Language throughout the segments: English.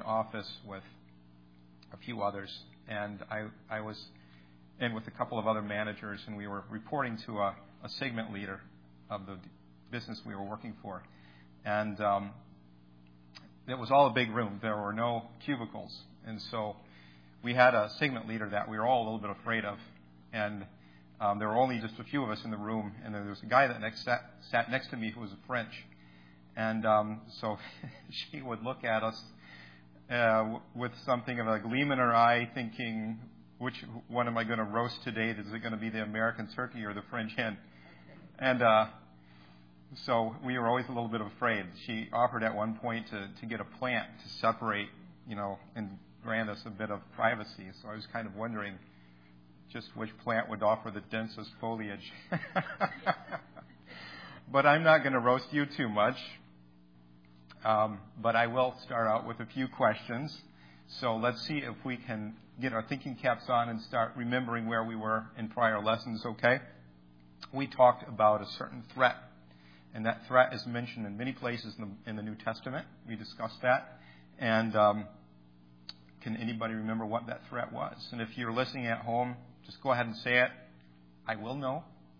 office with a few others, and I was in with a couple of other managers, and we were reporting to a segment leader of the business we were working for. And it was all a big room. There were no cubicles. And so we had a segment leader that we were all a little bit afraid of. And there were only just a few of us in the room. And there was a guy that sat next to me who was French. And so she would look at us with something of a gleam in her eye, thinking, which one am I going to roast today? Is it going to be the American turkey or the French hen? And so we were always a little bit afraid. She offered at one point to get a plant to separate, and grant us a bit of privacy. So I was kind of wondering just which plant would offer the densest foliage. But I'm not going to roast you too much. But I will start out with a few questions. So let's see if we can get our thinking caps on and start remembering where we were in prior lessons, okay? We talked about a certain threat, and that threat is mentioned in many places in the New Testament. We discussed that. And can anybody remember what that threat was? And if you're listening at home, just go ahead and say it. I will know.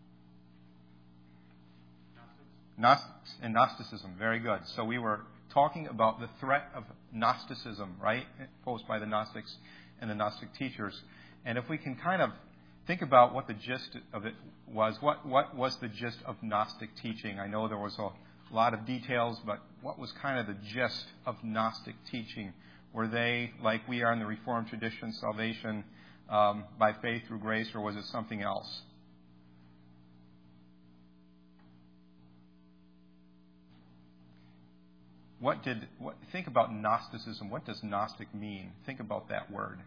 Gnostics and Gnosticism. Very good. So we were talking about the threat of Gnosticism, right, posed by the Gnostics and the Gnostic teachers. And if we can kind of think about what the gist of it was, what was the gist of Gnostic teaching? I know there was a lot of details, but what was kind of the gist of Gnostic teaching? Were they, like we are in the Reformed tradition, salvation by faith through grace, or was it something else? Think about Gnosticism. What does Gnostic mean? Think about that word.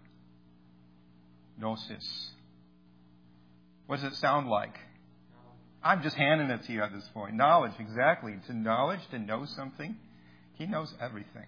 Gnosis. What does it sound like? I'm just handing it to you at this point. Knowledge, exactly. To knowledge, to know something. He knows everything.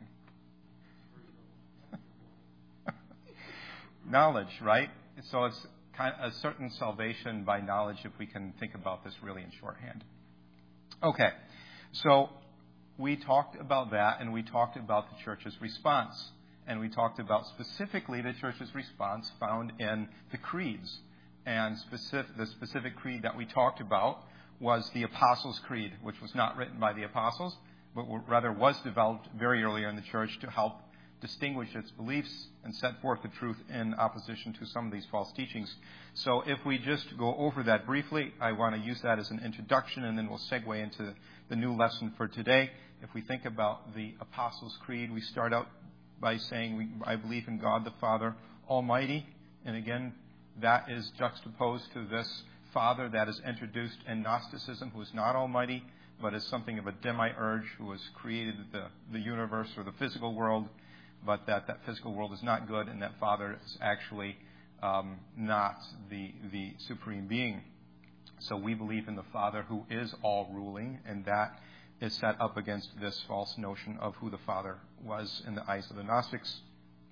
Knowledge, right? So it's kind of a certain salvation by knowledge, if we can think about this really in shorthand. Okay, so we talked about that, and we talked about the church's response. And we talked about specifically the church's response found in the creeds. And the specific creed that we talked about was the Apostles' Creed, which was not written by the apostles, but rather was developed very early in the church to help distinguish its beliefs and set forth the truth in opposition to some of these false teachings. So if we just go over that briefly, I want to use that as an introduction, and then we'll segue into the new lesson for today. If we think about the Apostles' Creed, we start out by saying, I believe in God the Father Almighty. And again, that is juxtaposed to this Father that is introduced in Gnosticism, who is not almighty, but is something of a demiurge who has created the universe or the physical world, but that physical world is not good, and that Father is actually not the supreme being. So we believe in the Father who is all-ruling, and that is set up against this false notion of who the Father was in the eyes of the Gnostics.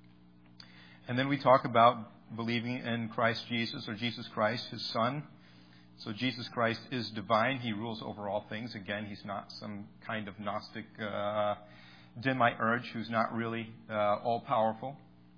And then we talk about believing in Christ Jesus, or Jesus Christ, his Son. So Jesus Christ is divine. He rules over all things. Again, he's not some kind of Gnostic demiurge who's not really all-powerful.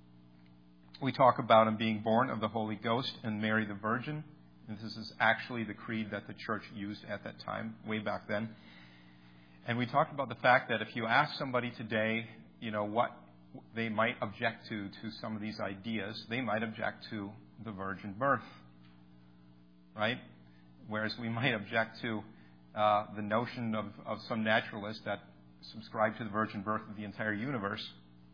We talk about him being born of the Holy Ghost and Mary the Virgin. And this is actually the creed that the church used at that time, way back then. And we talked about the fact that if you ask somebody today, what they might object to some of these ideas, they might object to the virgin birth, right? Whereas we might object to the notion of some naturalists that subscribe to the virgin birth of the entire universe.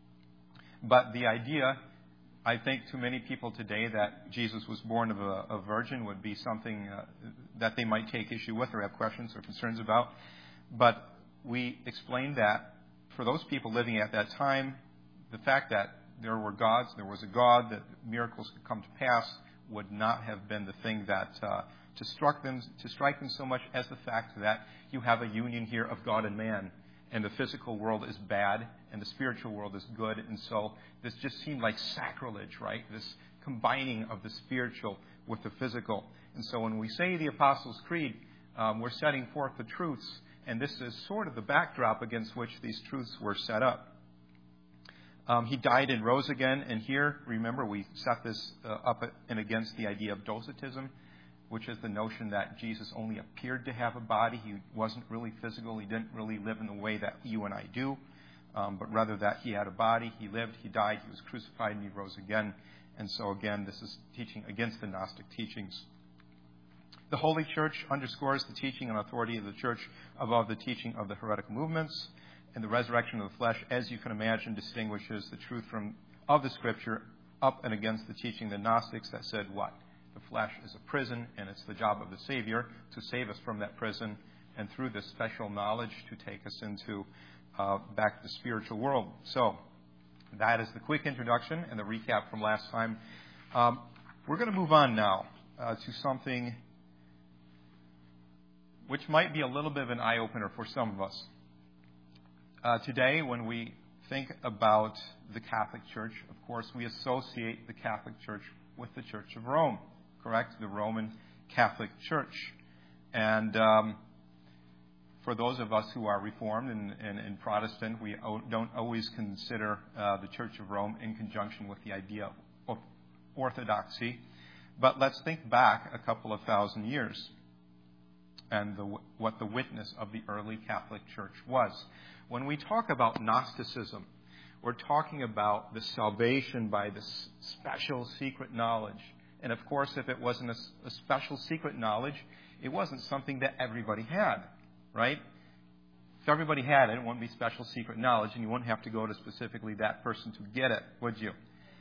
But the idea, I think, to many people today that Jesus was born of a virgin would be something that they might take issue with or have questions or concerns about. But we explained that for those people living at that time, the fact that there was a God, that miracles could come to pass, would not have been the thing that to strike them so much as the fact that you have a union here of God and man, and the physical world is bad and the spiritual world is good. And so this just seemed like sacrilege, right? This combining of the spiritual with the physical. And so when we say the Apostles' Creed, we're setting forth the truths, and this is sort of the backdrop against which these truths were set up. He died and rose again. And here, remember, we set this up and against the idea of docetism, which is the notion that Jesus only appeared to have a body. He wasn't really physical. He didn't really live in the way that you and I do, but rather that he had a body. He lived, he died, he was crucified, and he rose again. And so, again, this is teaching against the Gnostic teachings. The Holy Church underscores the teaching and authority of the Church above the teaching of the heretical movements. And the resurrection of the flesh, as you can imagine, distinguishes the truth of the Scripture up and against the teaching of the Gnostics that said what? The flesh is a prison, and it's the job of the Savior to save us from that prison, and through this special knowledge to take us into back to the spiritual world. So that is the quick introduction and the recap from last time. We're going to move on now to something which might be a little bit of an eye-opener for some of us. Today, when we think about the Catholic Church, of course, we associate the Catholic Church with the Church of Rome, correct? The Roman Catholic Church. And for those of us who are Reformed and Protestant, we don't always consider the Church of Rome in conjunction with the idea of orthodoxy. But let's think back a couple of thousand years and what the witness of the early Catholic Church was. When we talk about Gnosticism, we're talking about the salvation by this special secret knowledge. And of course, if it wasn't a special secret knowledge, it wasn't something that everybody had, right? If everybody had it, it wouldn't be special secret knowledge, and you wouldn't have to go to specifically that person to get it, would you?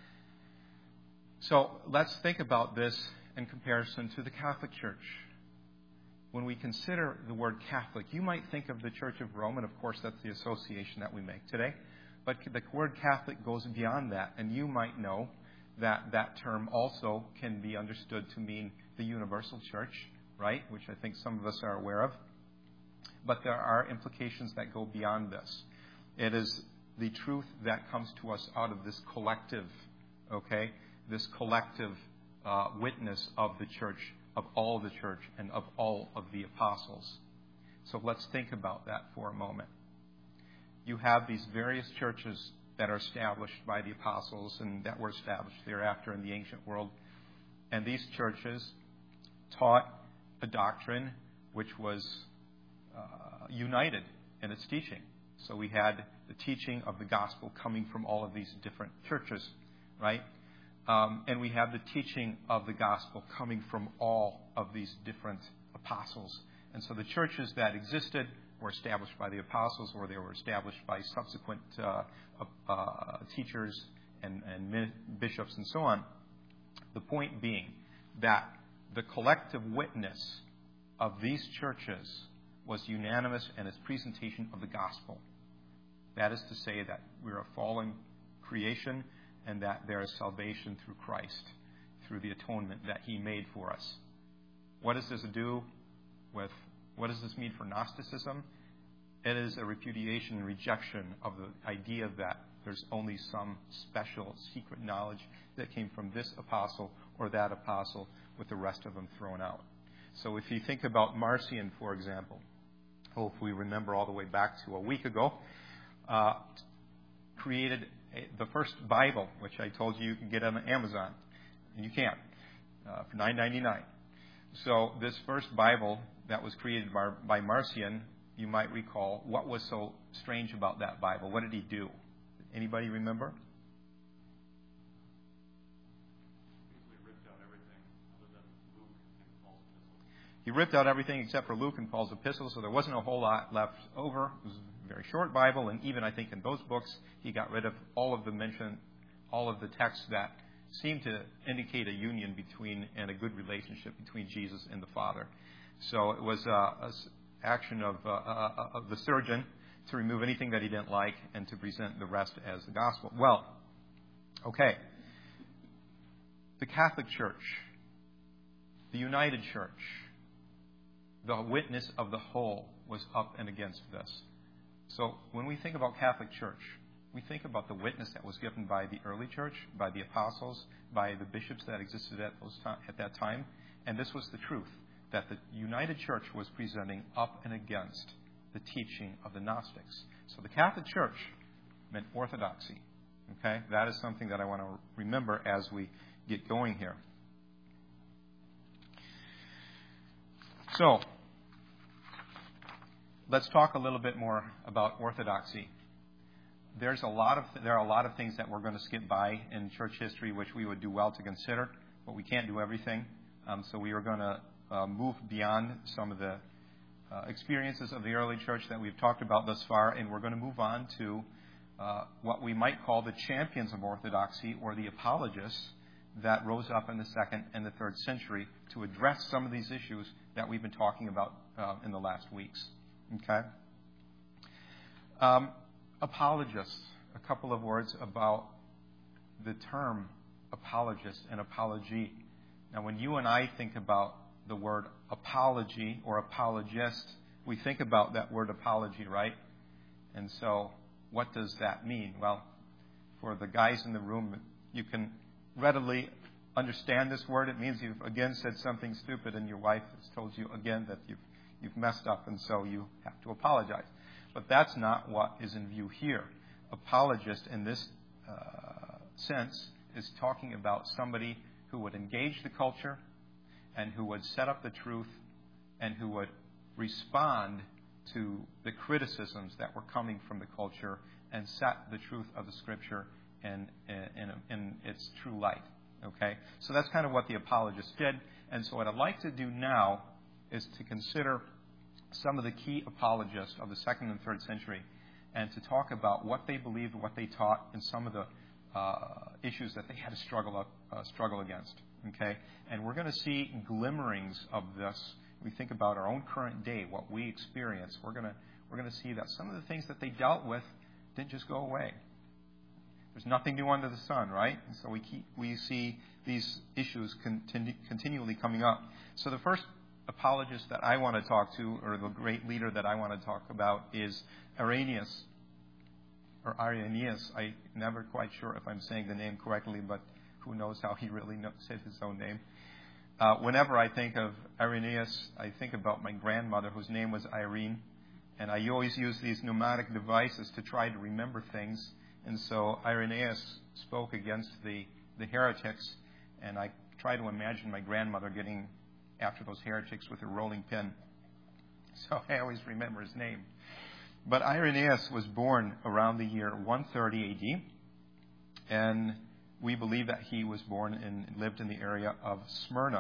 So let's think about this in comparison to the Catholic Church. When we consider the word Catholic, you might think of the Church of Rome, and of course that's the association that we make today. But the word Catholic goes beyond that, and you might know that that term also can be understood to mean the universal church, right? Which I think some of us are aware of. But there are implications that go beyond this. It is the truth that comes to us out of this collective, okay? This collective witness of the church, of all the church, and of all of the apostles. So let's think about that for a moment. You have these various churches that are established by the apostles and that were established thereafter in the ancient world. And these churches taught a doctrine which was united in its teaching. So we had the teaching of the gospel coming from all of these different churches, right? And we have the teaching of the gospel coming from all of these different apostles. And so the churches that existed were established by the apostles, or they were established by subsequent teachers and bishops and so on. The point being that the collective witness of these churches was unanimous in its presentation of the gospel. That is to say that we're a fallen creation and that there is salvation through Christ, through the atonement that He made for us. What does this do with, what does this mean for Gnosticism? It is a repudiation and rejection of the idea that there's only some special secret knowledge that came from this apostle or that apostle, with the rest of them thrown out. So if you think about Marcion, for example, if we remember all the way back to a week ago, created the first Bible, which I told you can get on Amazon, and you can, for $9.99. So this first Bible that was created by Marcion, you might recall, what was so strange about that Bible? What did he do? Anybody remember? He ripped out everything except for Luke and Paul's epistles, so there wasn't a whole lot left over. It was a very short Bible, and even I think in those books, he got rid of all of the texts that seemed to indicate a union between and a good relationship between Jesus and the Father. So it was an action of the surgeon to remove anything that he didn't like and to present the rest as the gospel. Well, okay. The Catholic Church, the United Church, the witness of the whole was up and against this. So when we think about Catholic Church, we think about the witness that was given by the early church, by the apostles, by the bishops that existed at that time. And this was the truth, that the United Church was presenting up and against the teaching of the Gnostics. So the Catholic Church meant orthodoxy. Okay? That is something that I want to remember as we get going here. So, let's talk a little bit more about orthodoxy. There are a lot of things that we're going to skip by in church history which we would do well to consider, but we can't do everything. So we are going to move beyond some of the experiences of the early church that we've talked about thus far, and we're going to move on to what we might call the champions of orthodoxy, or the apologists that rose up in the 2nd and the 3rd century to address some of these issues that we've been talking about in the last weeks. Okay? Apologists. A couple of words about the term apologist and apology. Now, when you and I think about the word apology or apologist, we think about that word apology, right? And so, what does that mean? Well, for the guys in the room, you can readily understand this word. It means you've again said something stupid, and your wife has told you again that you've messed up, and so you have to apologize. But that's not what is in view here. Apologist, in this sense, is talking about somebody who would engage the culture and who would set up the truth and who would respond to the criticisms that were coming from the culture and set the truth of the Scripture in its true light. Okay? So that's kind of what the apologist did. And so what I'd like to do now is to consider some of the key apologists of the 2nd and 3rd century, and to talk about what they believed, what they taught, and some of the issues that they had to struggle against. Okay, and we're going to see glimmerings of this. We think about our own current day, what we experience. We're going to see that some of the things that they dealt with didn't just go away. There's nothing new under the sun, right? And so we see these issues continually coming up. So the first apologist that I want to talk to, or the great leader that I want to talk about, is Irenaeus, or Irenaeus. I'm never quite sure if I'm saying the name correctly, but who knows how he really said his own name. Whenever I think of Irenaeus, I think about my grandmother, whose name was Irene, and I always use these pneumatic devices to try to remember things. And so Irenaeus spoke against the heretics, and I try to imagine my grandmother getting after those heretics with a rolling pin. So I always remember his name. But Irenaeus was born around the year 130 AD, and we believe that he was born and lived in the area of Smyrna.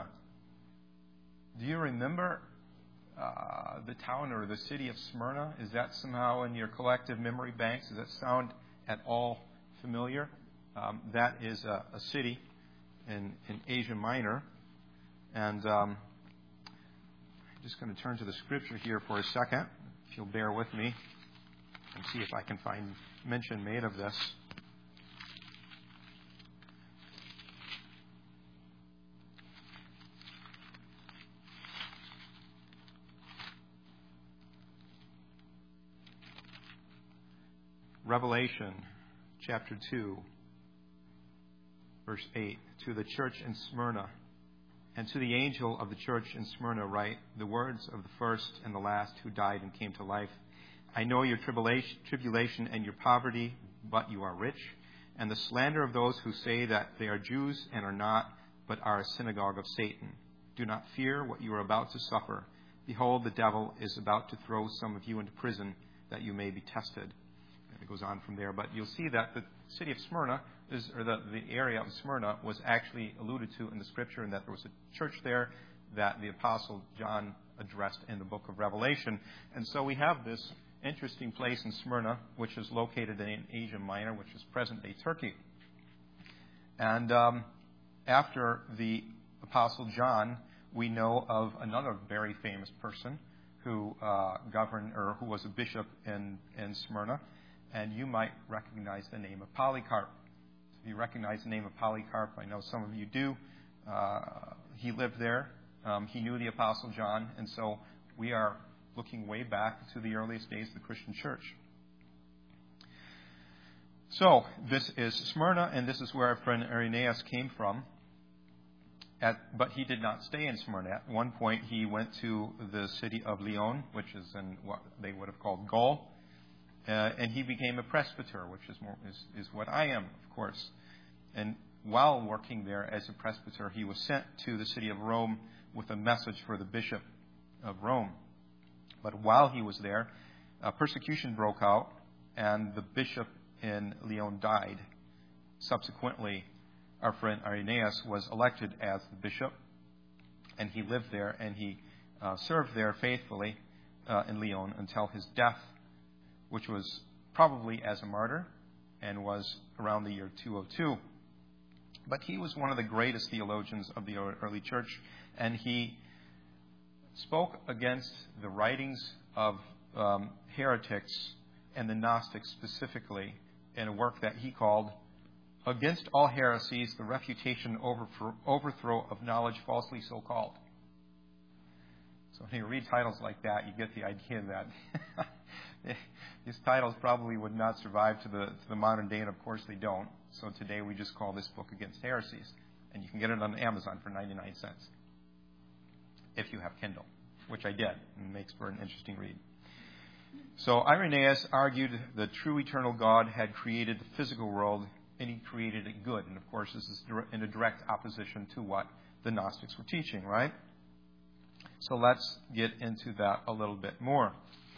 Do you remember the town or the city of Smyrna? Is that somehow in your collective memory banks? Does that sound at all familiar? That is a city in Asia Minor. And I'm just going to turn to the Scripture here for a second, if you'll bear with me, and see if I can find mention made of this. Revelation chapter 2, verse 8, to the church in Smyrna, and to the angel of the church in Smyrna write the words of the first and the last who died and came to life. I know your tribulation and your poverty, but you are rich, and the slander of those who say that they are Jews and are not, but are a synagogue of Satan. Do not fear what you are about to suffer. Behold, the devil is about to throw some of you into prison, that you may be tested. And it goes on from there. But you'll see that the city of Smyrna, the area of Smyrna, was actually alluded to in the Scripture, and that there was a church there that the Apostle John addressed in the book of Revelation. And so we have this interesting place in Smyrna, which is located in Asia Minor, which is present-day Turkey. And after the Apostle John, we know of another very famous person who governed, or who was a bishop in Smyrna, and you might recognize the name of Polycarp. If you recognize the name of Polycarp, I know some of you do. He lived there. He knew the Apostle John, and so we are looking way back to the earliest days of the Christian church. So, this is Smyrna, and this is where our friend Irenaeus came from. But he did not stay in Smyrna. At one point, he went to the city of Lyon, which is in what they would have called Gaul. and he became a presbyter, which is what I am, of course. And while working there as a presbyter, he was sent to the city of Rome with a message for the bishop of Rome. But while he was there, persecution broke out, and the bishop in Lyon died. Subsequently, our friend Irenaeus was elected as the bishop, and he lived there, and he served there faithfully in Lyon until his death, which was probably as a martyr and was around the year 202. But he was one of the greatest theologians of the early church, and he spoke against the writings of heretics and the Gnostics specifically in a work that he called Against All Heresies, the Refutation Overthrow of Knowledge Falsely So Called. So when you read titles like that, you get the idea that these titles probably would not survive to the modern day, and of course they don't. So today we just call this book Against Heresies. And you can get it on Amazon for 99 cents. If you have Kindle, which I did, and makes for an interesting read. So Irenaeus argued the true eternal God had created the physical world, and he created it good. And of course, this is in a direct opposition to what the Gnostics were teaching, right? So let's get into that a little bit more.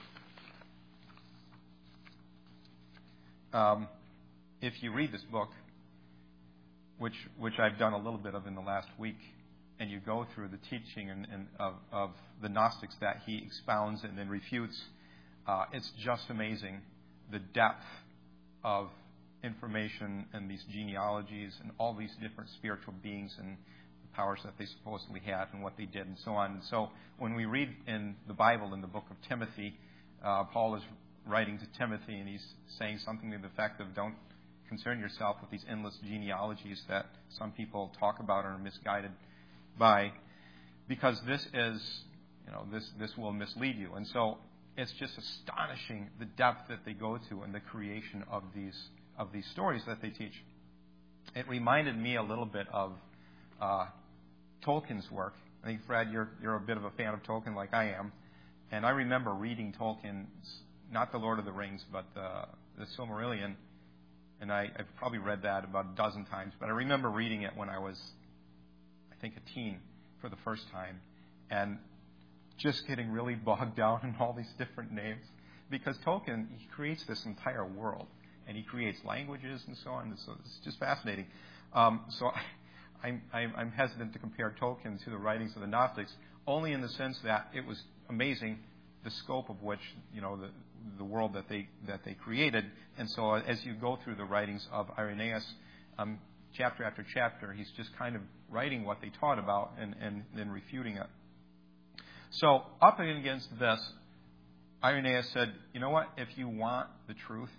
If you read this book, which I've done a little bit of in the last week, and you go through the teaching of the Gnostics that he expounds and then refutes, it's just amazing the depth of information and these genealogies and all these different spiritual beings and the powers that they supposedly had and what they did and so on. And so when we read in the Bible in the book of Timothy, Paul is writing to Timothy, and he's saying something to the effect of, don't concern yourself with these endless genealogies that some people talk about and are misguided by, because this is, this will mislead you. And so it's just astonishing the depth that they go to in the creation of these stories that they teach. It reminded me a little bit of Tolkien's work. I think, Fred, you're a bit of a fan of Tolkien like I am. And I remember reading Tolkien's, not The Lord of the Rings, but the Silmarillion. And I've probably read that about a dozen times. But I remember reading it when I was, I think, a teen for the first time. And just getting really bogged down in all these different names. Because Tolkien, he creates this entire world. And he creates languages and so on. So it's just fascinating. So I'm hesitant to compare Tolkien to the writings of the Gnostics, only in the sense that it was amazing the scope of which, the world that they created. And so as you go through the writings of Irenaeus, chapter after chapter, he's just kind of writing what they taught about and then refuting it. So up against this, Irenaeus said, you know what? If you want the truth,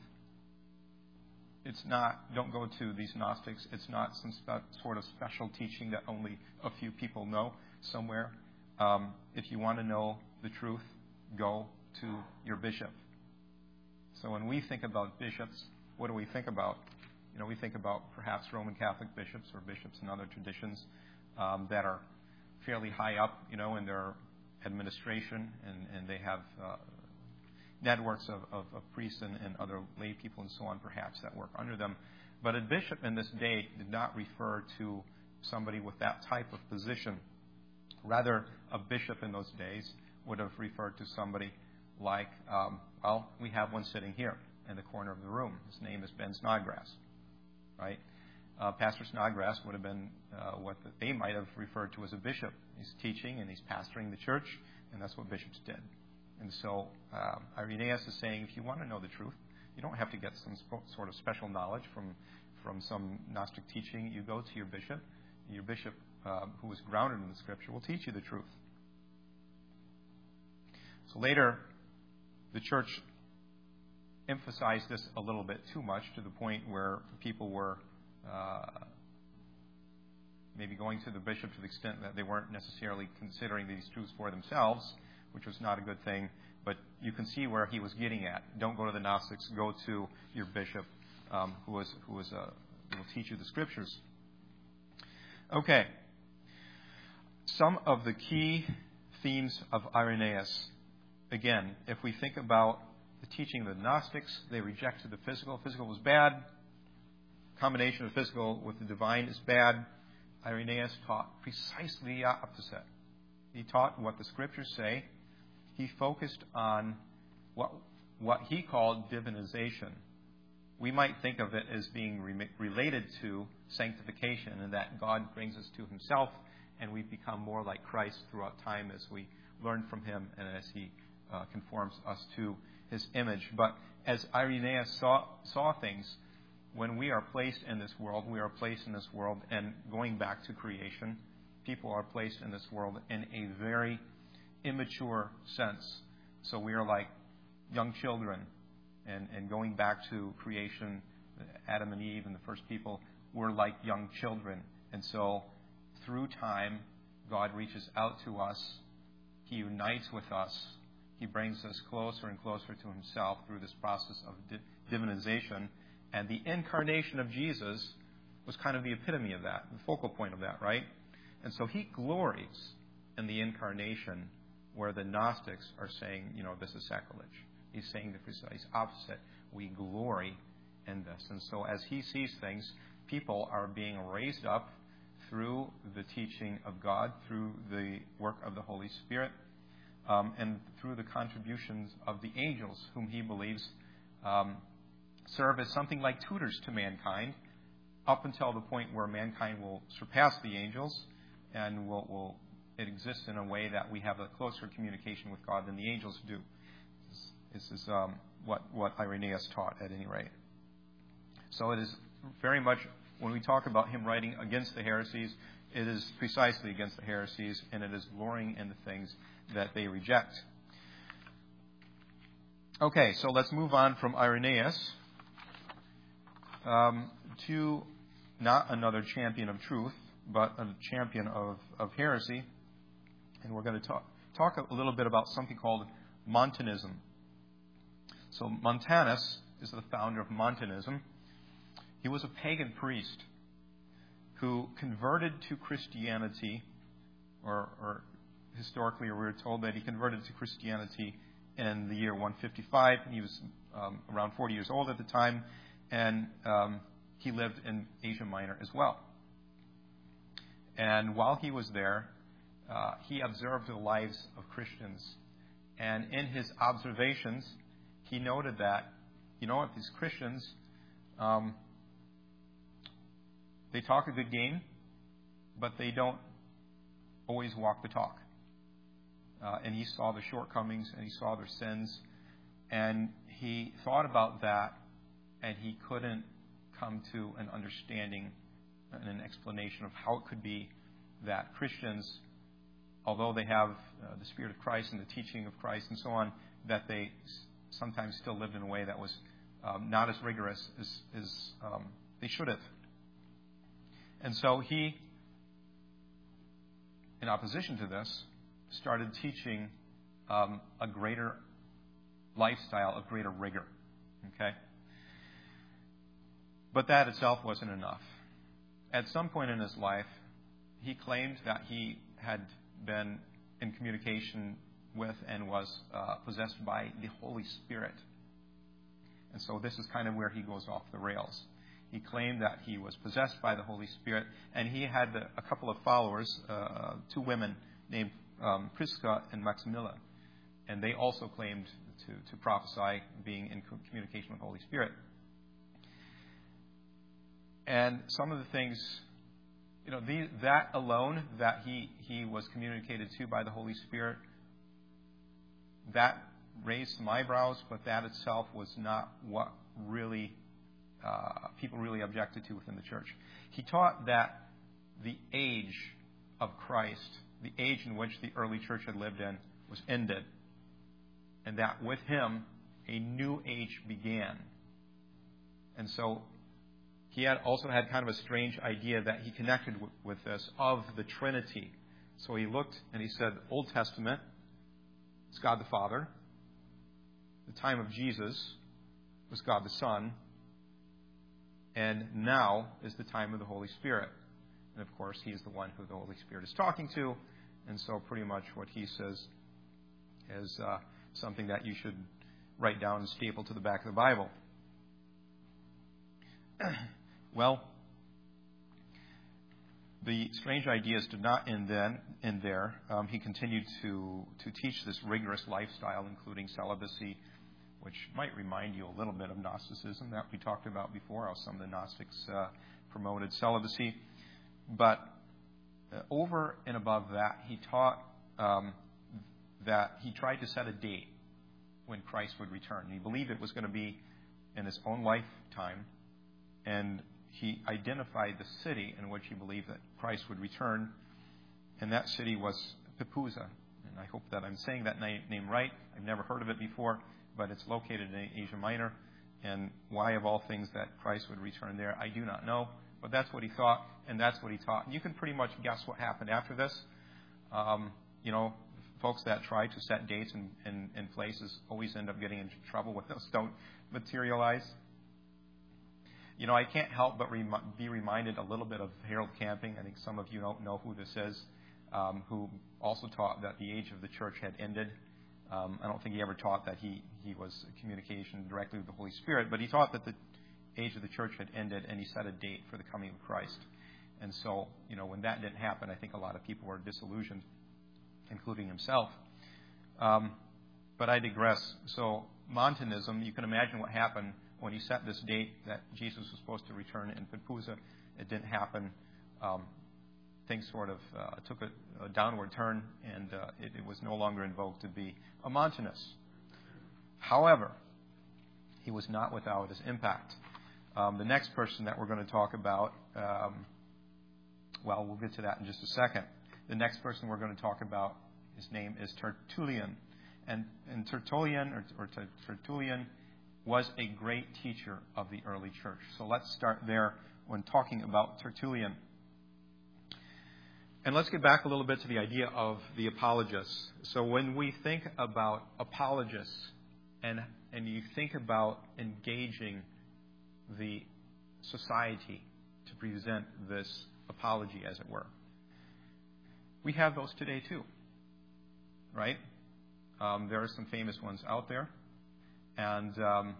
don't go to these Gnostics. It's not some sort of special teaching that only a few people know somewhere. If you want to know the truth, go to your bishop. So when we think about bishops, what do we think about? We think about perhaps Roman Catholic bishops or bishops in other traditions that are fairly high up, in their administration, and they have networks of priests and other lay people and so on, perhaps, that work under them. But a bishop in this day did not refer to somebody with that type of position. Rather, a bishop in those days would have referred to somebody like, we have one sitting here in the corner of the room. His name is Ben Snodgrass, right? Pastor Snodgrass would have been what they might have referred to as a bishop. He's teaching and he's pastoring the church, and that's what bishops did. And so Irenaeus is saying, if you want to know the truth, you don't have to get some sort of special knowledge from some Gnostic teaching. You go to your bishop. Your bishop, who is grounded in the Scripture, will teach you the truth. So later, the church emphasized this a little bit too much, to the point where people were maybe going to the bishop to the extent that they weren't necessarily considering these truths for themselves, which was not a good thing. But you can see where he was getting at. Don't go to the Gnostics. Go to your bishop, who will teach you the Scriptures. Okay. Some of the key themes of Irenaeus. Again, if we think about the teaching of the Gnostics. They rejected the physical. Physical was bad. Combination of physical with the divine is bad. Irenaeus taught precisely the opposite. He taught what the Scriptures say. He focused on what he called divinization. We might think of it as being related to sanctification, and that God brings us to himself, and we become more like Christ throughout time as we learn from him and as he conforms us to his image. But as Irenaeus saw things, when we are placed in this world, we are placed in this world, and going back to creation, people are placed in this world in a very immature sense. So we are like young children, and going back to creation, Adam and Eve and the first people were like young children. And so through time, God reaches out to us. He unites with us. He brings us closer and closer to himself through this process of divinization. And the incarnation of Jesus was kind of the epitome of that, the focal point of that, right? And so he glories in the incarnation, where the Gnostics are saying, this is sacrilege. He's saying the precise opposite. We glory in this. And so as he sees things, people are being raised up through the teaching of God, through the work of the Holy Spirit, and through the contributions of the angels, whom he believes serve as something like tutors to mankind, up until the point where mankind will surpass the angels and it exists in a way that we have a closer communication with God than the angels do. This is what Irenaeus taught, at any rate. So it is very much, when we talk about him writing against the heresies, it is precisely against the heresies, and it is glorying in the things that they reject. Okay, so let's move on from Irenaeus to not another champion of truth, but a champion of heresy. And we're going to talk a little bit about something called Montanism. So Montanus is the founder of Montanism. He was a pagan priest who converted to Christianity, or historically we're told that he converted to Christianity in the year 155. He was around 40 years old at the time, and he lived in Asia Minor as well. And while he was there, he observed the lives of Christians. And in his observations, he noted that, these Christians, they talk a good game, but they don't always walk the talk. And he saw the shortcomings, and he saw their sins, and he thought about that, and he couldn't come to an understanding and an explanation of how it could be that Christians, although they have the Spirit of Christ and the teaching of Christ and so on, that they sometimes still lived in a way that was not as rigorous as they should have. And so he, in opposition to this, started teaching a greater lifestyle of greater rigor. Okay? But that itself wasn't enough. At some point in his life, he claimed that he had been in communication with and was possessed by the Holy Spirit. And so this is kind of where he goes off the rails. He claimed that he was possessed by the Holy Spirit, and he had a couple of followers, two women named Prisca and Maximilla, and they also claimed to prophesy, being in communication with the Holy Spirit. And some of the things, that alone, that he was communicated to by the Holy Spirit, that raised some eyebrows, but that itself was not what really people really objected to within the church. He taught that the age of Christ, the age in which the early church had lived in, was ended, and that with him a new age began. And so he also had kind of a strange idea that he connected with this of the Trinity. So he looked and he said, Old Testament, it's God the Father. The time of Jesus was God the Son. And now is the time of the Holy Spirit. And of course, he's the one who the Holy Spirit is talking to. And so pretty much what he says is something that you should write down and staple to the back of the Bible. Well, the strange ideas did not end there. He continued to teach this rigorous lifestyle, including celibacy, which might remind you a little bit of Gnosticism that we talked about before, how some of the Gnostics promoted celibacy. But over and above that, he taught that he tried to set a date when Christ would return. He believed it was going to be in his own lifetime, and he identified the city in which he believed that Christ would return, and that city was Papusa. And I hope that I'm saying that name right. I've never heard of it before, but it's located in Asia Minor. And why, of all things, that Christ would return there, I do not know. But that's what he thought, and that's what he taught. And you can pretty much guess what happened after this. Folks that try to set dates and places always end up getting into trouble when those don't materialize. I can't help but be reminded a little bit of Harold Camping. I think some of you don't know who this is, who also taught that the age of the church had ended. I don't think he ever taught that he was communication directly with the Holy Spirit, but he taught that the age of the church had ended, and he set a date for the coming of Christ. And so, when that didn't happen, I think a lot of people were disillusioned, including himself. But I digress. So, Montanism, you can imagine what happened when he set this date that Jesus was supposed to return in Papusa. It didn't happen. Things sort of took a downward turn, and it was no longer in vogue to be a Montanist. However, he was not without his impact. The next person that we're going to talk about, we'll get to that in just a second. The next person we're going to talk about, his name is Tertullian. And Tertullian was a great teacher of the early church. So let's start there when talking about Tertullian. And let's get back a little bit to the idea of the apologists. So when we think about apologists and you think about engaging the society to present this apology, as it were, we have those today too, right? There are some famous ones out there. And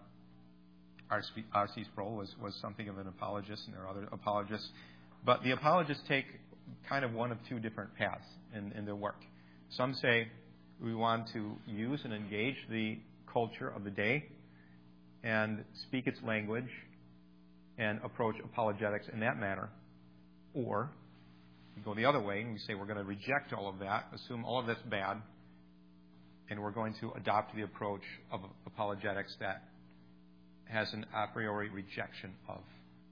R.C. Sproul was something of an apologist, and there are other apologists. But the apologists take kind of one of two different paths in their work. Some say we want to use and engage the culture of the day and speak its language and approach apologetics in that manner. Or we go the other way and we say we're going to reject all of that, assume all of that's bad, and we're going to adopt the approach of apologetics that has an a priori rejection of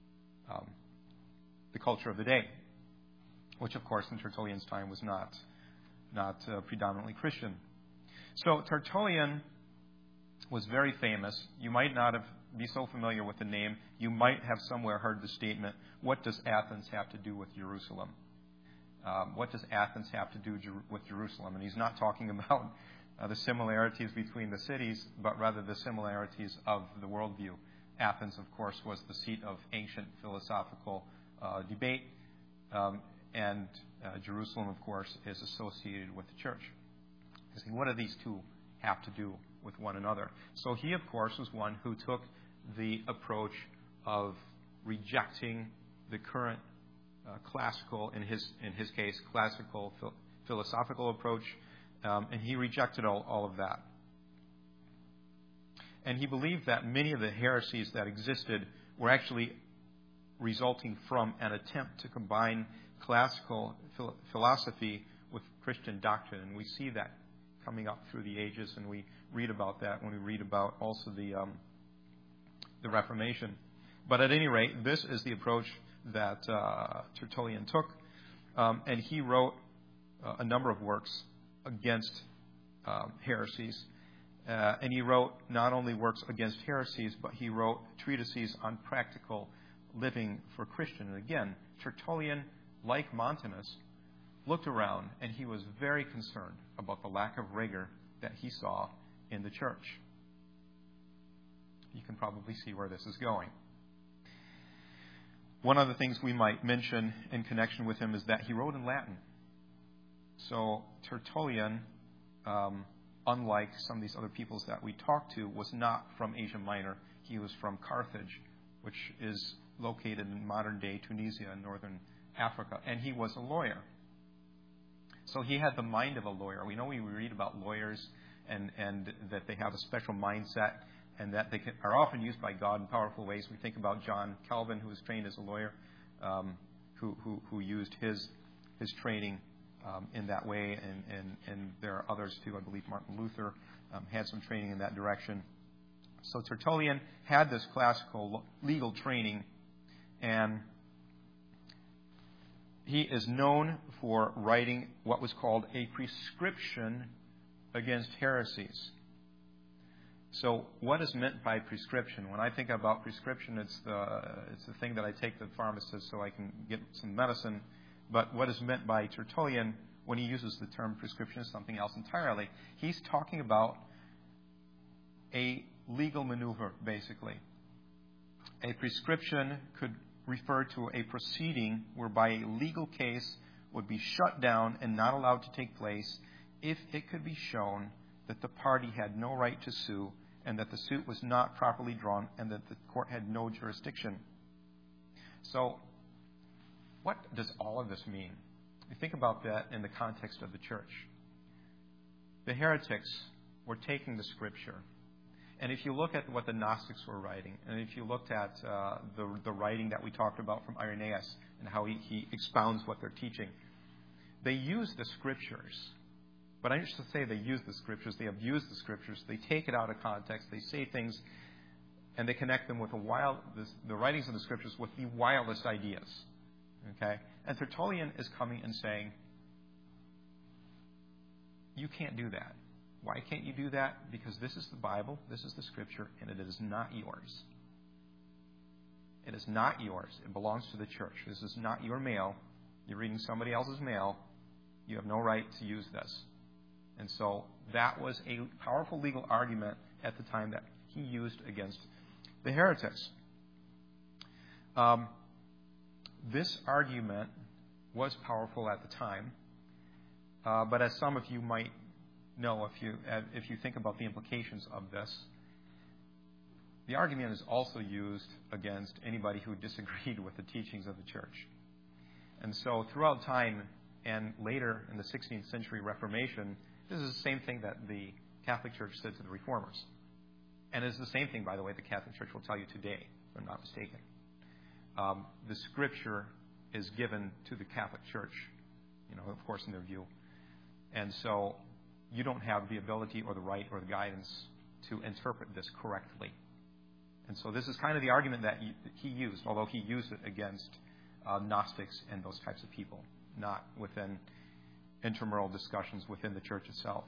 the culture of the day, which, of course, in Tertullian's time was not predominantly Christian. So Tertullian was very famous. You might not be so familiar with the name. You might have somewhere heard the statement, "What does Athens have to do with Jerusalem?" What does Athens have to do with Jerusalem? And he's not talking about the similarities between the cities, but rather the similarities of the worldview. Athens, of course, was the seat of ancient philosophical debate, and Jerusalem, of course, is associated with the church. So what do these two have to do with one another? So he, of course, was one who took the approach of rejecting the current classical, in his case, classical philosophical approach, and he rejected all of that. And he believed that many of the heresies that existed were actually resulting from an attempt to combine classical philosophy with Christian doctrine. And we see that coming up through the ages, and we read about that when we read about also the Reformation. But at any rate, this is the approach that Tertullian took, and he wrote a number of works against heresies. And he wrote not only works against heresies, but he wrote treatises on practical living for Christian. And again, Tertullian, like Montanus, looked around and he was very concerned about the lack of rigor that he saw in the church. You can probably see where this is going. One of the things we might mention in connection with him is that he wrote in Latin. So Tertullian, unlike some of these other peoples that we talked to, was not from Asia Minor. He was from Carthage, which is located in modern-day Tunisia in northern Africa. And he was a lawyer. So he had the mind of a lawyer. We know we read about lawyers and that they have a special mindset and that they are often used by God in powerful ways. We think about John Calvin, who was trained as a lawyer, who used his training in that way, and there are others too. I believe Martin Luther had some training in that direction. So Tertullian had this classical legal training, and he is known for writing what was called a prescription against heresies. So what is meant by prescription? When I think about prescription, it's the thing that I take to the pharmacist so I can get some medicine. But what is meant by Tertullian when he uses the term prescription is something else entirely. He's talking about a legal maneuver, basically. A prescription could refer to a proceeding whereby a legal case would be shut down and not allowed to take place if it could be shown that the party had no right to sue and that the suit was not properly drawn and that the court had no jurisdiction. So, what does all of this mean? You think about that in the context of the church. The heretics were taking the Scripture. And if you look at what the Gnostics were writing, and if you looked at the writing that we talked about from Irenaeus and how he expounds what they're teaching, they use the Scriptures. But I used to say they use the Scriptures. They abuse the Scriptures. They take it out of context. They say things, and they connect them with the writings of the Scriptures with the wildest ideas. Okay? And Tertullian is coming and saying, you can't do that. Why can't you do that? Because this is the Bible, this is the Scripture, and it is not yours. It is not yours. It belongs to the church. This is not your mail. You're reading somebody else's mail. You have no right to use this. And so that was a powerful legal argument at the time that he used against the heretics. This argument was powerful at the time, but as some of you might know, if you think about the implications of this, the argument is also used against anybody who disagreed with the teachings of the church. And so throughout time and later in the 16th century Reformation, this is the same thing that the Catholic Church said to the Reformers. And it's the same thing, by the way, the Catholic Church will tell you today, if I'm not mistaken. The Scripture is given to the Catholic Church, of course, in their view. And so you don't have the ability or the right or the guidance to interpret this correctly. And so this is kind of the argument that he used, although he used it against Gnostics and those types of people, not within intramural discussions within the church itself.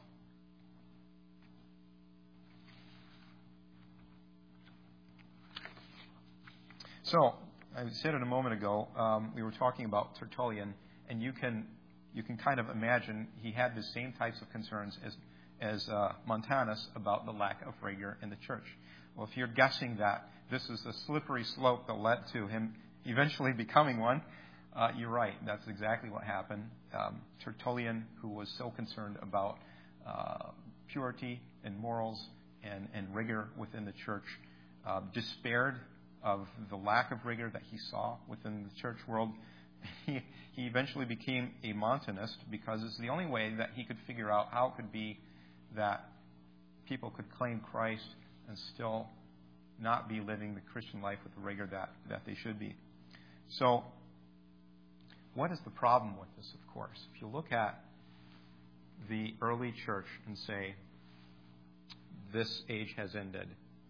So, I said it a moment ago, we were talking about Tertullian, and you can kind of imagine he had the same types of concerns as Montanus about the lack of rigor in the church. Well, if you're guessing that this is a slippery slope that led to him eventually becoming one, you're right. That's exactly what happened. Tertullian, who was so concerned about purity and morals and rigor within the church, despaired of the lack of rigor that he saw within the church world. He eventually became a Montanist because it's the only way that he could figure out how it could be that people could claim Christ and still not be living the Christian life with the rigor that they should be. So, what is the problem with this, of course? If you look at the early church and say, this age has ended.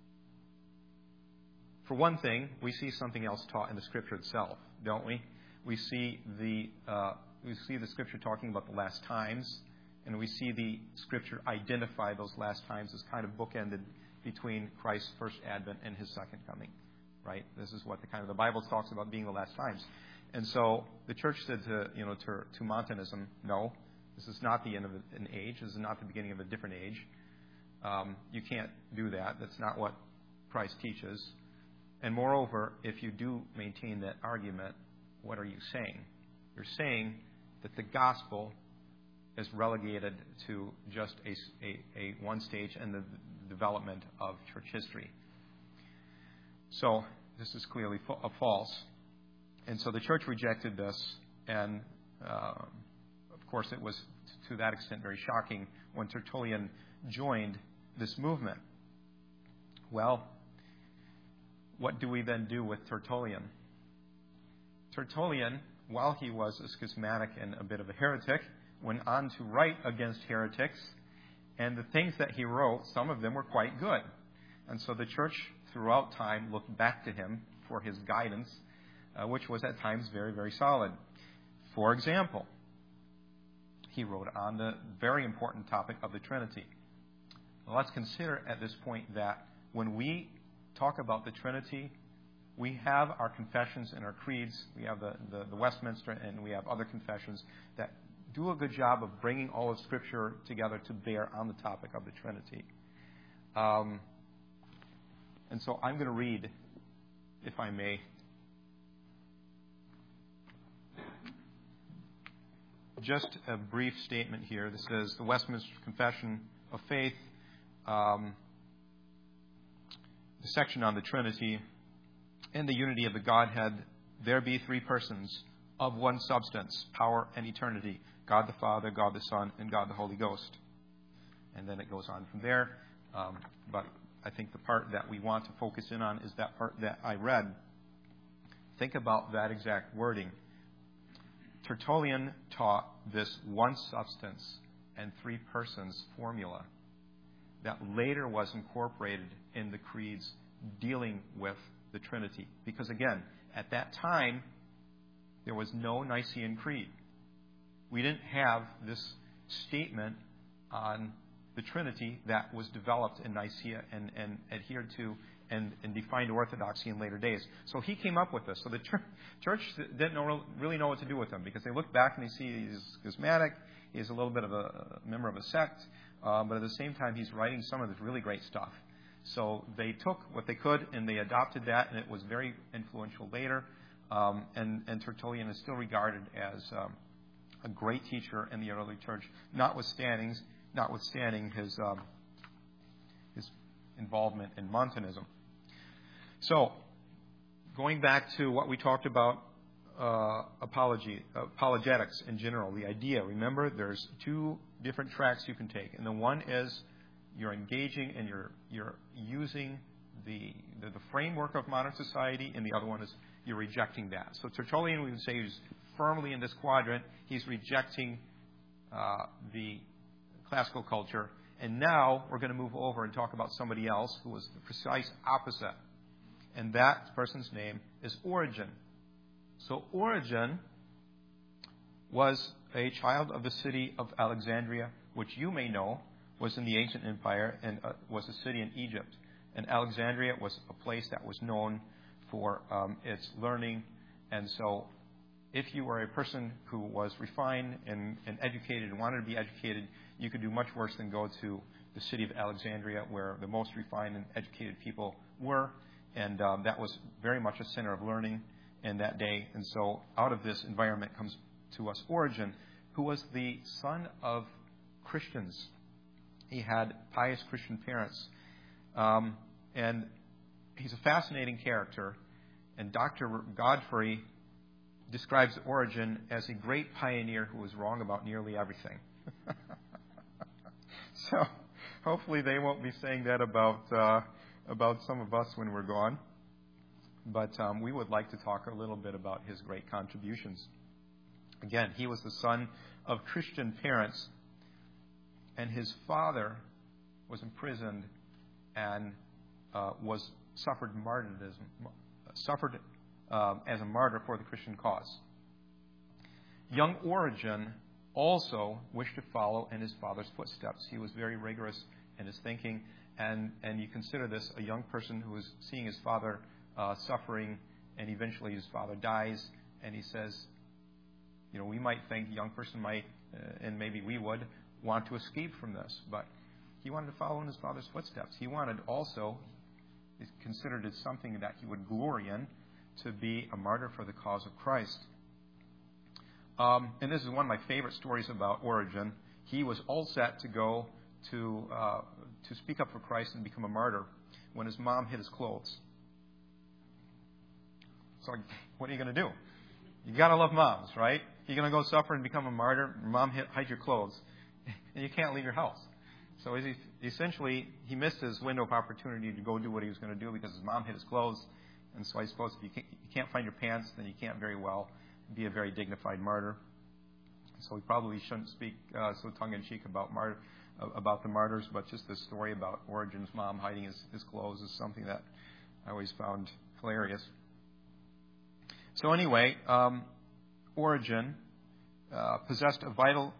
For one thing, we see something else taught in the Scripture itself, don't we? We see the Scripture talking about the last times, and we see the Scripture identify those last times as kind of bookended between Christ's first advent and his second coming, right? This is what the Bible talks about being the last times. And so the church said to Montanism, no, this is not the end of an age. This is not the beginning of a different age. You can't do that. That's not what Christ teaches. And moreover, if you do maintain that argument, what are you saying? You're saying that the gospel is relegated to just a one stage in the development of church history. So this is clearly false. And so the church rejected this, and of course it was to that extent very shocking when Tertullian joined this movement. Well, what do we then do with Tertullian? Tertullian, while he was a schismatic and a bit of a heretic, went on to write against heretics, and the things that he wrote, some of them were quite good. And so the church throughout time looked back to him for his guidance, which was at times very, very solid. For example, he wrote on the very important topic of the Trinity. Well, let's consider at this point that when we talk about the Trinity, we have our confessions and our creeds. We have the Westminster, and we have other confessions that do a good job of bringing all of Scripture together to bear on the topic of the Trinity. And so I'm going to read, if I may, just a brief statement here. This is the Westminster Confession of Faith, the section on the Trinity. In the unity of the Godhead, there be three persons of one substance, power and eternity, God the Father, God the Son, and God the Holy Ghost. And then it goes on from there. But I think the part that we want to focus in on is that part that I read. Think about that exact wording. Tertullian taught this one substance and three persons formula that later was incorporated in the creeds dealing with the Trinity. Because again, at that time, there was no Nicene Creed. We didn't have this statement on the Trinity that was developed in Nicaea and adhered to and defined orthodoxy in later days. So he came up with this. So the church didn't really know what to do with him, because they look back and they see he's schismatic, he's a little bit of a member of a sect, but at the same time he's writing some of this really great stuff. So they took what they could and they adopted that, and it was very influential later. And Tertullian is still regarded as a great teacher in the early church, notwithstanding his involvement in Montanism. So, going back to what we talked about, apologetics in general, the idea. Remember, there's two different tracks you can take, and the one is you're engaging and you're using the framework of modern society, and the other one is you're rejecting that. So Tertullian, we would say, is firmly in this quadrant. He's rejecting the classical culture. And now we're going to move over and talk about somebody else who was the precise opposite. And that person's name is Origen. So Origen was a child of the city of Alexandria, which you may know was in the ancient empire and was a city in Egypt. And Alexandria was a place that was known for its learning. And so if you were a person who was refined and educated and wanted to be educated, you could do much worse than go to the city of Alexandria, where the most refined and educated people were. And that was very much a center of learning in that day. And so out of this environment comes to us Origen, who was the son of Christians. He had pious Christian parents. And he's a fascinating character. And Dr. Godfrey describes Origen as a great pioneer who was wrong about nearly everything. So hopefully they won't be saying that about some of us when we're gone. But we would like to talk a little bit about his great contributions. Again, he was the son of Christian parents, and his father was imprisoned and suffered martyrdom, as a martyr for the Christian cause. Young Origen also wished to follow in his father's footsteps. He was very rigorous in his thinking, and you consider this a young person who is seeing his father suffering, and eventually his father dies, and he says, we might think a young person might, and maybe we would, want to escape from this, but he wanted to follow in his father's footsteps. He wanted also, he considered it something that he would glory in, to be a martyr for the cause of Christ. And this is one of my favorite stories about Origen. he was all set to go to speak up for Christ and become a martyr when his mom hid his clothes. So what are you going to do? You got to love moms, right? You're going to go suffer and become a martyr. Mom hide your clothes, and you can't leave your house. So essentially, he missed his window of opportunity to go do what he was going to do because his mom hid his clothes. And so I suppose if you can't find your pants, then you can't very well be a very dignified martyr. So we probably shouldn't speak so tongue-in-cheek about the martyrs, but just this story about Origen's mom hiding his clothes is something that I always found hilarious. So anyway, Origen possessed a vital...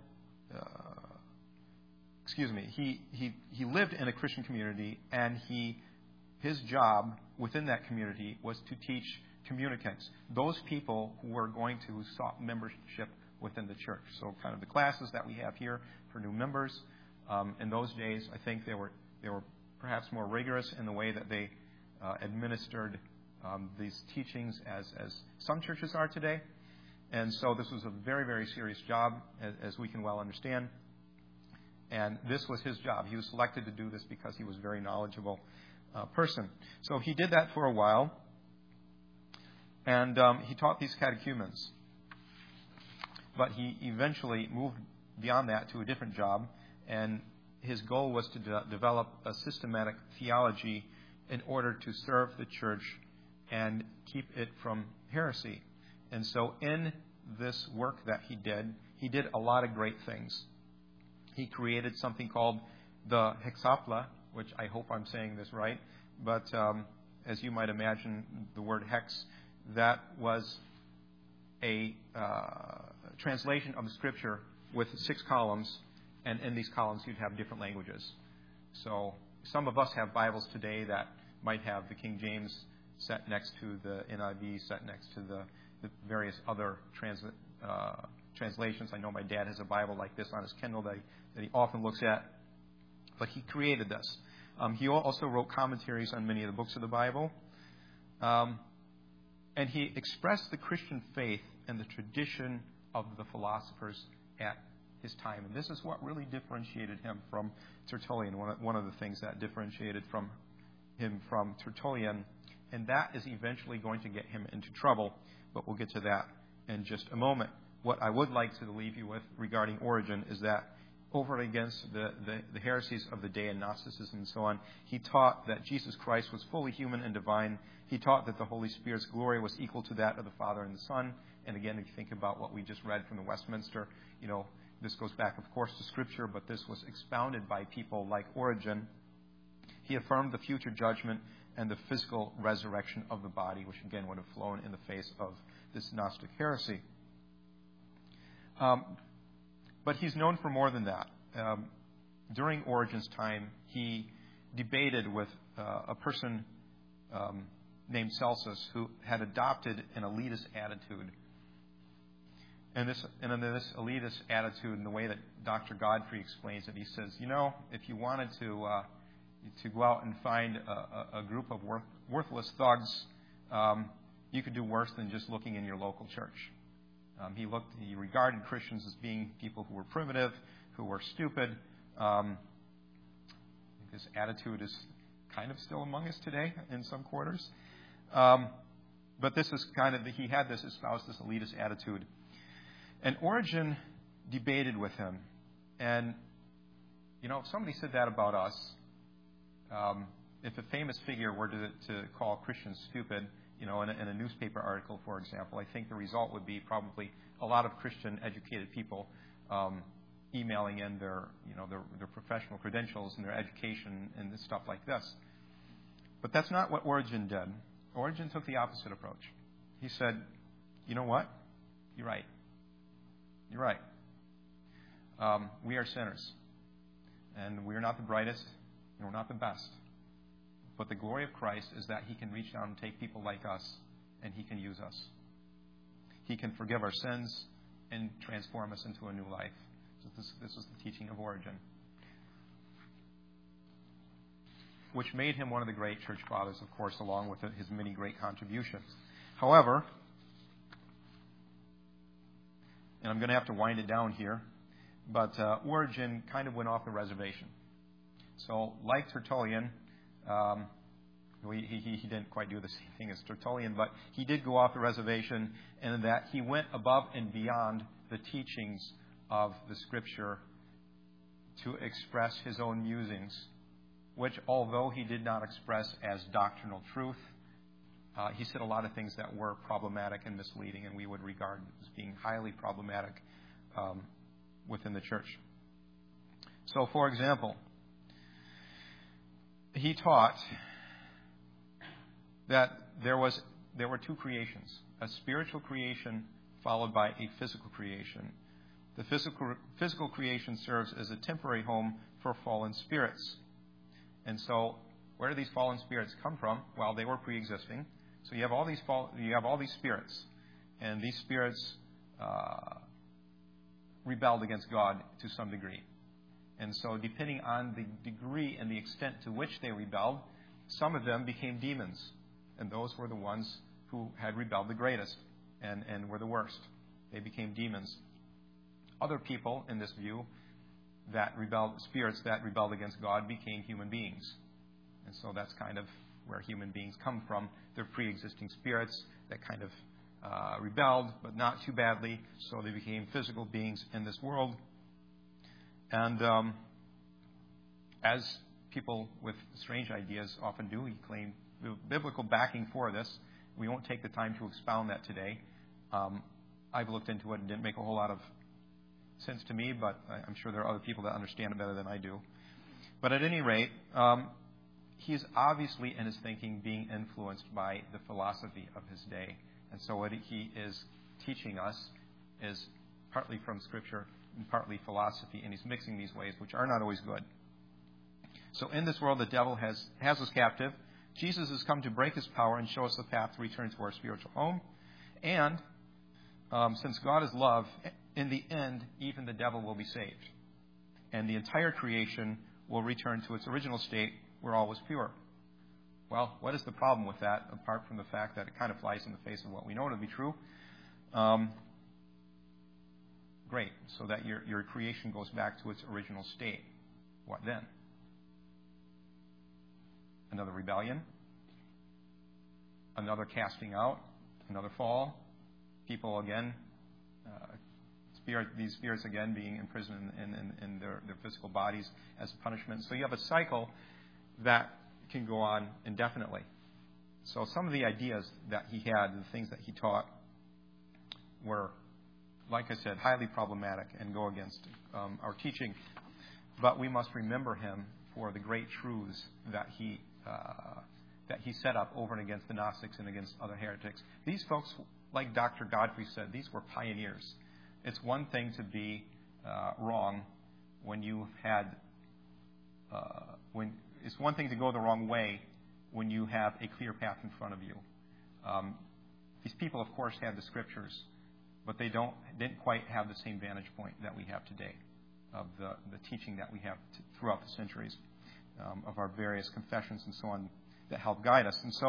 He lived in a Christian community, and his job within that community was to teach communicants, those people who were going to sought membership within the church. So kind of the classes that we have here for new members. In those days, I think they were perhaps more rigorous in the way that they administered these teachings as some churches are today. And so this was a very, very serious job, as we can well understand. And this was his job. He was selected to do this because he was a very knowledgeable person. So he did that for a while. And he taught these catechumens. But he eventually moved beyond that to a different job. And his goal was to develop a systematic theology in order to serve the church and keep it from heresy. And so in this work that he did a lot of great things. He created something called the Hexapla, which I hope I'm saying this right. But as you might imagine, the word hex, that was a translation of the Scripture with 6 columns. And in these columns, you'd have different languages. So some of us have Bibles today that might have the King James set next to the NIV, set next to the various other translations. I know my dad has a Bible like this on his Kindle that he often looks at. But he created this. He also wrote commentaries on many of the books of the Bible. And he expressed the Christian faith and the tradition of the philosophers at his time. And this is what really differentiated him from Tertullian, one of the things that differentiated him from Tertullian. And that is eventually going to get him into trouble. But we'll get to that in just a moment. What I would like to leave you with regarding Origen is that over against the heresies of the day and Gnosticism and so on, he taught that Jesus Christ was fully human and divine. He taught that the Holy Spirit's glory was equal to that of the Father and the Son. And again, if you think about what we just read from the Westminster, this goes back, of course, to Scripture, but this was expounded by people like Origen. He affirmed the future judgment and the physical resurrection of the body, which again would have flown in the face of this Gnostic heresy. But he's known for more than that. During Origen's time, he debated with a person named Celsus who had adopted an elitist attitude. And in this elitist attitude, in the way that Dr. Godfrey explains it, he says, if you wanted to go out and find a group of worthless thugs, you could do worse than just looking in your local church. He regarded Christians as being people who were primitive, who were stupid. This attitude is kind of still among us today in some quarters. But this is he had espoused this elitist attitude. And Origen debated with him. And, if somebody said that about us, if a famous figure were to call Christians stupid, in a newspaper article, for example, I think the result would be probably a lot of Christian educated people emailing in their professional credentials and their education and stuff like this. But that's not what Origen did. Origen took the opposite approach. He said, you know what? You're right. You're right. We are sinners. And we're not the brightest, and we're not the best. But the glory of Christ is that He can reach down and take people like us, and He can use us. He can forgive our sins and transform us into a new life. So this was the teaching of Origen, which made him one of the great church fathers, of course, along with his many great contributions. However, and I'm going to have to wind it down here, But Origen kind of went off the reservation. So, like Tertullian, he didn't quite do the same thing as Tertullian, but he did go off the reservation in that he went above and beyond the teachings of the Scripture to express his own musings, which, although he did not express as doctrinal truth, he said a lot of things that were problematic and misleading, and we would regard as being highly problematic within the church. So, for example, he taught that there were two creations, a spiritual creation followed by a physical creation. The physical creation serves as a temporary home for fallen spirits. And so, where do these fallen spirits come from? Well, they were pre-existing. So you have all these spirits, and these spirits rebelled against God to some degree. And so, depending on the degree and the extent to which they rebelled, some of them became demons, and those were the ones who had rebelled the greatest and were the worst. They became demons. Other people, in this view, spirits that rebelled against God became human beings. And so that's kind of where human beings come from. They're pre-existing spirits that kind of rebelled, but not too badly, so they became physical beings in this world. And as people with strange ideas often do, he claimed the biblical backing for this. We won't take the time to expound that today. I've looked into it and didn't make a whole lot of sense to me, but I'm sure there are other people that understand it better than I do. But at any rate, he's obviously in his thinking being influenced by the philosophy of his day. And so what he is teaching us is partly from Scripture and partly philosophy, and he's mixing these ways, which are not always good. So in this world, the devil has us captive. Jesus has come to break his power and show us the path to return to our spiritual home. And since God is love, in the end, even the devil will be saved. And the entire creation will return to its original state where all was pure. Well, what is the problem with that, apart from the fact that it kind of flies in the face of what we know to be true? Great, so that your creation goes back to its original state. What then? Another rebellion? Another casting out? Another fall? People again, these spirits again being imprisoned in their physical bodies as a punishment. So you have a cycle that can go on indefinitely. So some of the ideas that he had, the things that he taught, were, like I said, highly problematic and go against our teaching. But we must remember him for the great truths that he set up over and against the Gnostics and against other heretics. These folks, like Dr. Godfrey said, these were pioneers. It's one thing to be wrong when you had it's one thing to go the wrong way when you have a clear path in front of you. These people, of course, had the Scriptures, but they didn't quite have the same vantage point that we have today of the teaching that we have throughout the centuries of our various confessions and so on that help guide us. And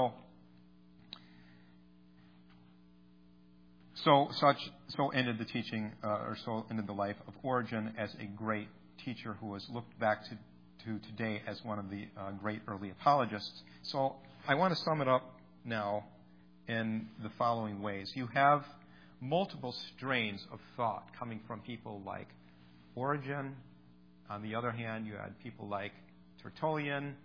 so ended the teaching, or so ended the life of Origen as a great teacher who was looked back to today as one of the great early apologists. So I want to sum it up now in the following ways. You have multiple strains of thought coming from people like Origen. On the other hand, you had people like Tertullian,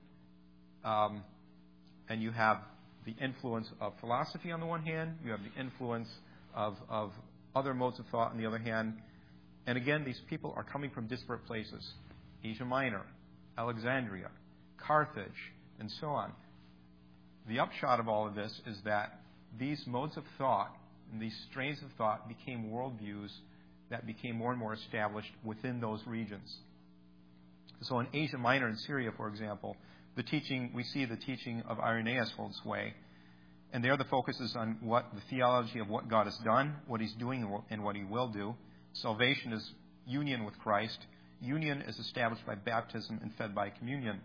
and you have the influence of philosophy on the one hand. You have the influence of other modes of thought on the other hand. And again, these people are coming from disparate places. Asia Minor, Alexandria, Carthage, and so on. The upshot of all of this is that these modes of thought and these strains of thought became worldviews that became more and more established within those regions. So in Asia Minor and Syria, for example, we see the teaching of Irenaeus holds sway. And there the focus is on the theology of what God has done, what he's doing, and what he will do. Salvation is union with Christ. Union is established by baptism and fed by communion.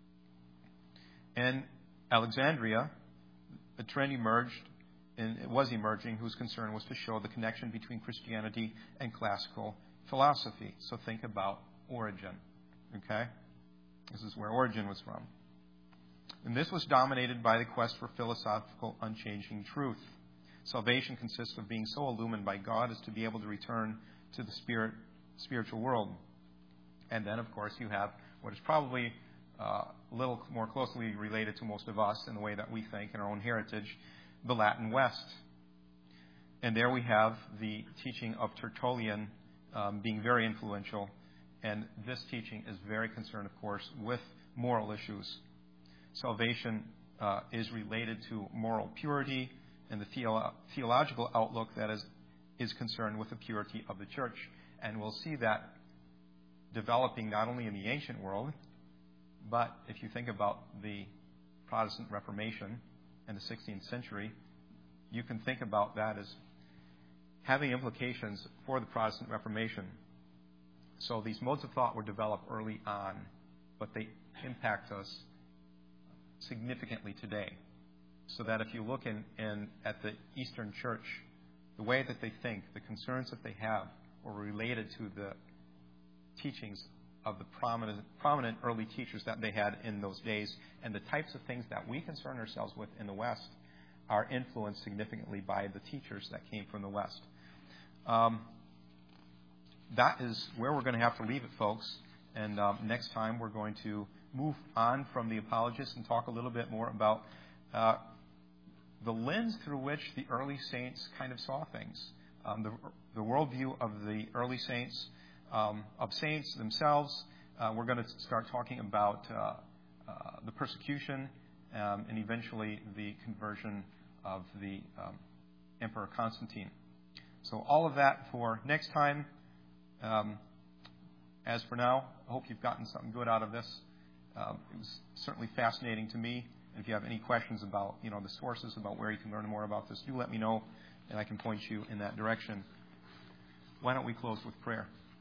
In Alexandria, a trend emerged, and it was emerging, whose concern was to show the connection between Christianity and classical philosophy. So think about Origen. Okay? This is where Origen was from. And this was dominated by the quest for philosophical, unchanging truth. Salvation consists of being so illumined by God as to be able to return to the spiritual world. And then, of course, you have what is probably a little more closely related to most of us in the way that we think in our own heritage, the Latin West. And there we have the teaching of Tertullian being very influential. And this teaching is very concerned, of course, with moral issues. Salvation is related to moral purity and the theological outlook that is concerned with the purity of the church. And we'll see that developing not only in the ancient world, but if you think about the Protestant Reformation in the 16th century, you can think about that as having implications for the Protestant Reformation. So these modes of thought were developed early on, but they impact us significantly today. So that if you look at the Eastern Church, the way that they think, the concerns that they have are related to the teachings of the prominent early teachers that they had in those days, and the types of things that we concern ourselves with in the West are influenced significantly by the teachers that came from the West. That is where we're going to have to leave it, folks. And next time we're going to move on from the apologists and talk a little bit more about the lens through which the early saints kind of saw things. The worldview of the early saints, of saints themselves. We're going to start talking about the persecution and eventually the conversion of the Emperor Constantine. So all of that for next time. As for now, I hope you've gotten something good out of this. It was certainly fascinating to me. And if you have any questions about, the sources, about where you can learn more about this, do let me know, and I can point you in that direction. Why don't we close with prayer?